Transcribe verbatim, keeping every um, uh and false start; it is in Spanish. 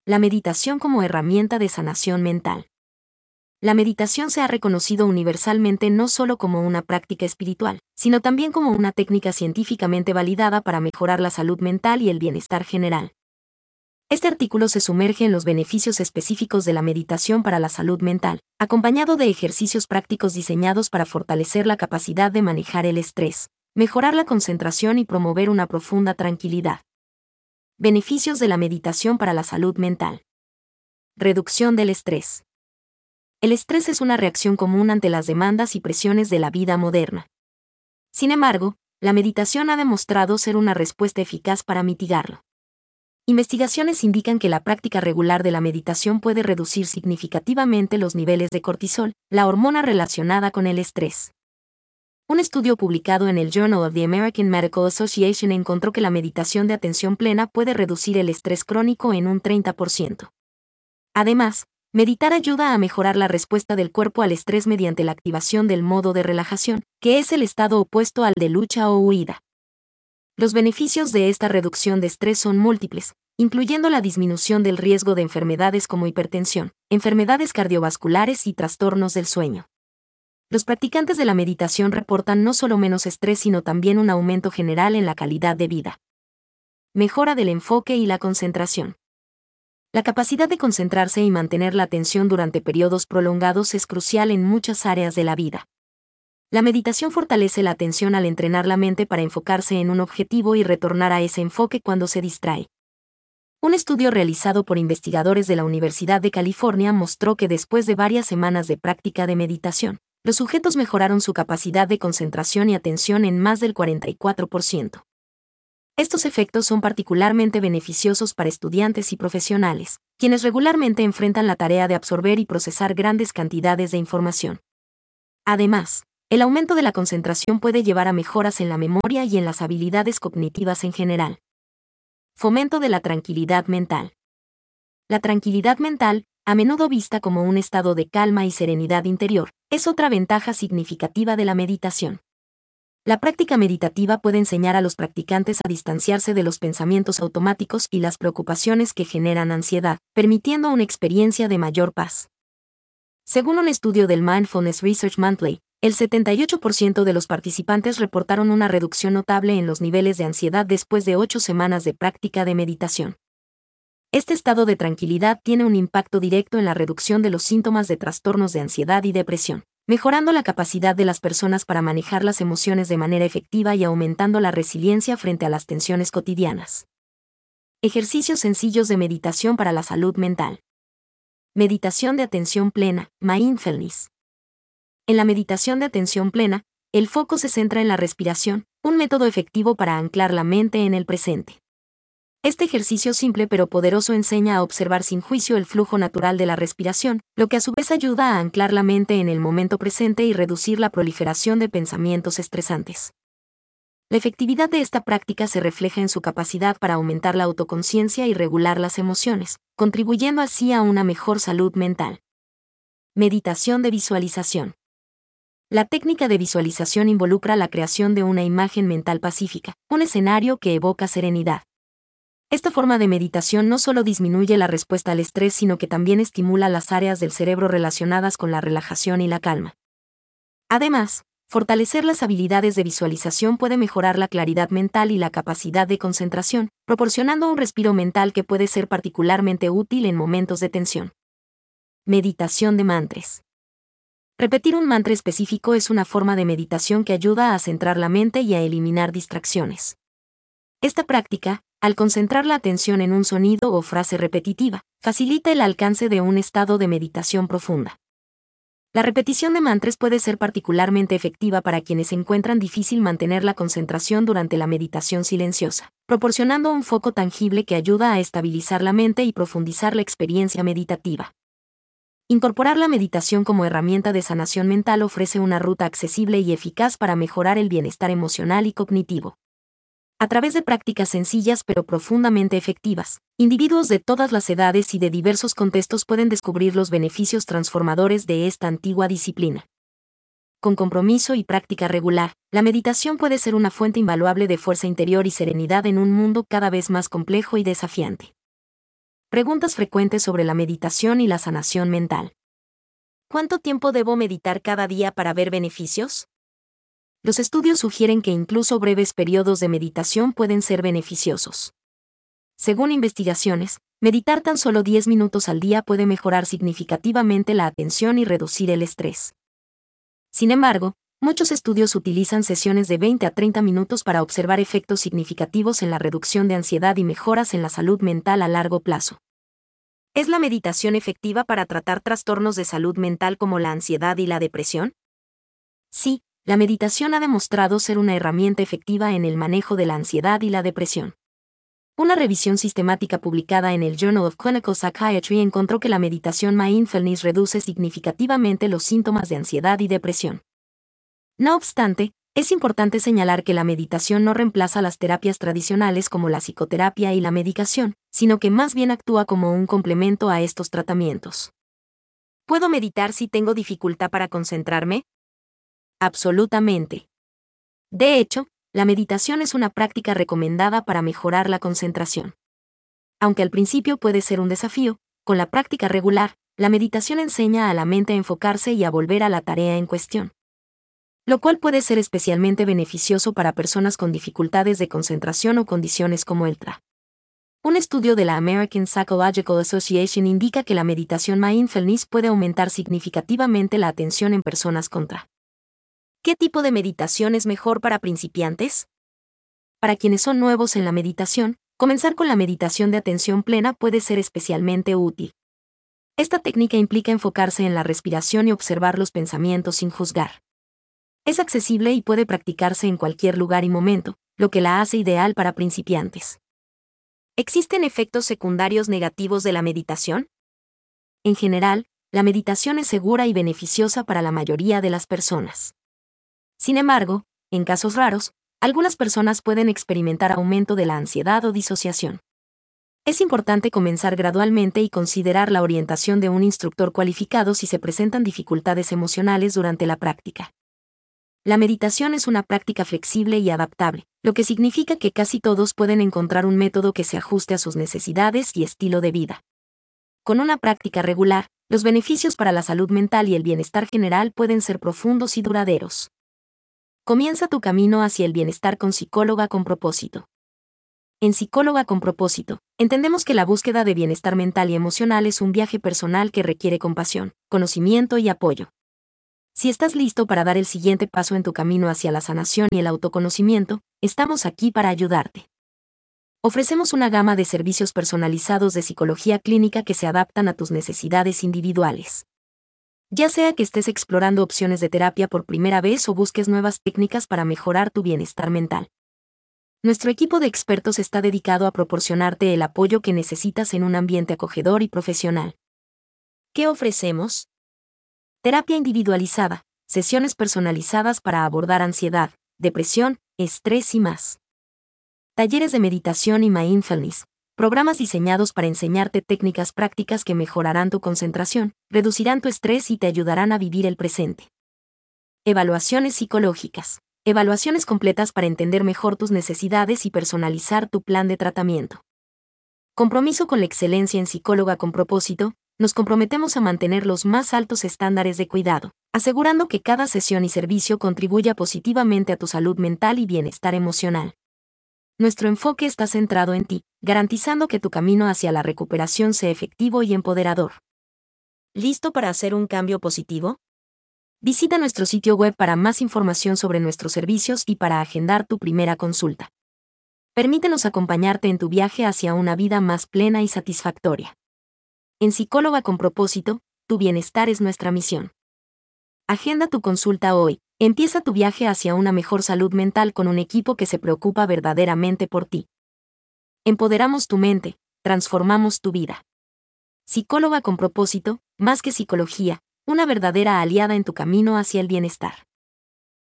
La meditación como herramienta de sanación mental. La meditación se ha reconocido universalmente no solo como una práctica espiritual, sino también como una técnica científicamente validada para mejorar la salud mental y el bienestar general. Este artículo se sumerge en los beneficios específicos de la meditación para la salud mental, acompañado de ejercicios prácticos diseñados para fortalecer la capacidad de manejar el estrés, mejorar la concentración y promover una profunda tranquilidad. Beneficios de la meditación para la salud mental. Reducción del estrés. El estrés es una reacción común ante las demandas y presiones de la vida moderna. Sin embargo, la meditación ha demostrado ser una respuesta eficaz para mitigarlo. Investigaciones indican que la práctica regular de la meditación puede reducir significativamente los niveles de cortisol, la hormona relacionada con el estrés. Un estudio publicado en el Journal of the American Medical Association encontró que la meditación de atención plena puede reducir el estrés crónico en un treinta por ciento. Además, meditar ayuda a mejorar la respuesta del cuerpo al estrés mediante la activación del modo de relajación, que es el estado opuesto al de lucha o huida. Los beneficios de esta reducción de estrés son múltiples, incluyendo la disminución del riesgo de enfermedades como hipertensión, enfermedades cardiovasculares y trastornos del sueño. Los practicantes de la meditación reportan no solo menos estrés sino también un aumento general en la calidad de vida. Mejora del enfoque y la concentración. La capacidad de concentrarse y mantener la atención durante periodos prolongados es crucial en muchas áreas de la vida. La meditación fortalece la atención al entrenar la mente para enfocarse en un objetivo y retornar a ese enfoque cuando se distrae. Un estudio realizado por investigadores de la Universidad de California mostró que después de varias semanas de práctica de meditación, los sujetos mejoraron su capacidad de concentración y atención en más del cuarenta y cuatro por ciento. Estos efectos son particularmente beneficiosos para estudiantes y profesionales, quienes regularmente enfrentan la tarea de absorber y procesar grandes cantidades de información. Además, el aumento de la concentración puede llevar a mejoras en la memoria y en las habilidades cognitivas en general. Fomento de la tranquilidad mental. La tranquilidad mental, a menudo vista como un estado de calma y serenidad interior, es otra ventaja significativa de la meditación. La práctica meditativa puede enseñar a los practicantes a distanciarse de los pensamientos automáticos y las preocupaciones que generan ansiedad, permitiendo una experiencia de mayor paz. Según un estudio del Mindfulness Research Monthly, el setenta y ocho por ciento de los participantes reportaron una reducción notable en los niveles de ansiedad después de ocho semanas de práctica de meditación. Este estado de tranquilidad tiene un impacto directo en la reducción de los síntomas de trastornos de ansiedad y depresión, mejorando la capacidad de las personas para manejar las emociones de manera efectiva y aumentando la resiliencia frente a las tensiones cotidianas. Ejercicios sencillos de meditación para la salud mental. Meditación de atención plena, mindfulness. En la meditación de atención plena, el foco se centra en la respiración, un método efectivo para anclar la mente en el presente. Este ejercicio simple pero poderoso enseña a observar sin juicio el flujo natural de la respiración, lo que a su vez ayuda a anclar la mente en el momento presente y reducir la proliferación de pensamientos estresantes. La efectividad de esta práctica se refleja en su capacidad para aumentar la autoconciencia y regular las emociones, contribuyendo así a una mejor salud mental. Meditación de visualización. La técnica de visualización involucra la creación de una imagen mental pacífica, un escenario que evoca serenidad. Esta forma de meditación no solo disminuye la respuesta al estrés, sino que también estimula las áreas del cerebro relacionadas con la relajación y la calma. Además, fortalecer las habilidades de visualización puede mejorar la claridad mental y la capacidad de concentración, proporcionando un respiro mental que puede ser particularmente útil en momentos de tensión. Meditación de mantras. Repetir un mantra específico es una forma de meditación que ayuda a centrar la mente y a eliminar distracciones. Esta práctica, al concentrar la atención en un sonido o frase repetitiva, facilita el alcance de un estado de meditación profunda. La repetición de mantras puede ser particularmente efectiva para quienes encuentran difícil mantener la concentración durante la meditación silenciosa, proporcionando un foco tangible que ayuda a estabilizar la mente y profundizar la experiencia meditativa. Incorporar la meditación como herramienta de sanación mental ofrece una ruta accesible y eficaz para mejorar el bienestar emocional y cognitivo. A través de prácticas sencillas pero profundamente efectivas, individuos de todas las edades y de diversos contextos pueden descubrir los beneficios transformadores de esta antigua disciplina. Con compromiso y práctica regular, la meditación puede ser una fuente invaluable de fuerza interior y serenidad en un mundo cada vez más complejo y desafiante. Preguntas frecuentes sobre la meditación y la sanación mental. ¿Cuánto tiempo debo meditar cada día para ver beneficios? Los estudios sugieren que incluso breves periodos de meditación pueden ser beneficiosos. Según investigaciones, meditar tan solo diez minutos al día puede mejorar significativamente la atención y reducir el estrés. Sin embargo, muchos estudios utilizan sesiones de veinte a treinta minutos para observar efectos significativos en la reducción de ansiedad y mejoras en la salud mental a largo plazo. ¿Es la meditación efectiva para tratar trastornos de salud mental como la ansiedad y la depresión? Sí, la meditación ha demostrado ser una herramienta efectiva en el manejo de la ansiedad y la depresión. Una revisión sistemática publicada en el Journal of Clinical Psychiatry encontró que la meditación mindfulness reduce significativamente los síntomas de ansiedad y depresión. No obstante, es importante señalar que la meditación no reemplaza las terapias tradicionales como la psicoterapia y la medicación, sino que más bien actúa como un complemento a estos tratamientos. ¿Puedo meditar si tengo dificultad para concentrarme? Absolutamente. De hecho, la meditación es una práctica recomendada para mejorar la concentración. Aunque al principio puede ser un desafío, con la práctica regular, la meditación enseña a la mente a enfocarse y a volver a la tarea en cuestión, lo cual puede ser especialmente beneficioso para personas con dificultades de concentración o condiciones como el T R A. Un estudio de la American Psychological Association indica que la meditación mindfulness puede aumentar significativamente la atención en personas con T R A. ¿Qué tipo de meditación es mejor para principiantes? Para quienes son nuevos en la meditación, comenzar con la meditación de atención plena puede ser especialmente útil. Esta técnica implica enfocarse en la respiración y observar los pensamientos sin juzgar. Es accesible y puede practicarse en cualquier lugar y momento, lo que la hace ideal para principiantes. ¿Existen efectos secundarios negativos de la meditación? En general, la meditación es segura y beneficiosa para la mayoría de las personas. Sin embargo, en casos raros, algunas personas pueden experimentar aumento de la ansiedad o disociación. Es importante comenzar gradualmente y considerar la orientación de un instructor cualificado si se presentan dificultades emocionales durante la práctica. La meditación es una práctica flexible y adaptable, lo que significa que casi todos pueden encontrar un método que se ajuste a sus necesidades y estilo de vida. Con una práctica regular, los beneficios para la salud mental y el bienestar general pueden ser profundos y duraderos. Comienza tu camino hacia el bienestar con Psicóloga con Propósito. En Psicóloga con Propósito, entendemos que la búsqueda de bienestar mental y emocional es un viaje personal que requiere compasión, conocimiento y apoyo. Si estás listo para dar el siguiente paso en tu camino hacia la sanación y el autoconocimiento, estamos aquí para ayudarte. Ofrecemos una gama de servicios personalizados de psicología clínica que se adaptan a tus necesidades individuales. Ya sea que estés explorando opciones de terapia por primera vez o busques nuevas técnicas para mejorar tu bienestar mental, nuestro equipo de expertos está dedicado a proporcionarte el apoyo que necesitas en un ambiente acogedor y profesional. ¿Qué ofrecemos? Terapia individualizada, sesiones personalizadas para abordar ansiedad, depresión, estrés y más. Talleres de meditación y mindfulness. Programas diseñados para enseñarte técnicas prácticas que mejorarán tu concentración, reducirán tu estrés y te ayudarán a vivir el presente. Evaluaciones psicológicas. Evaluaciones completas para entender mejor tus necesidades y personalizar tu plan de tratamiento. Compromiso con la excelencia en Psicóloga con Propósito. Nos comprometemos a mantener los más altos estándares de cuidado, asegurando que cada sesión y servicio contribuya positivamente a tu salud mental y bienestar emocional. Nuestro enfoque está centrado en ti, garantizando que tu camino hacia la recuperación sea efectivo y empoderador. ¿Listo para hacer un cambio positivo? Visita nuestro sitio web para más información sobre nuestros servicios y para agendar tu primera consulta. Permítenos acompañarte en tu viaje hacia una vida más plena y satisfactoria. En Psicóloga con Propósito, tu bienestar es nuestra misión. Agenda tu consulta hoy. Empieza tu viaje hacia una mejor salud mental con un equipo que se preocupa verdaderamente por ti. Empoderamos tu mente, transformamos tu vida. Psicóloga con Propósito, más que psicología, una verdadera aliada en tu camino hacia el bienestar.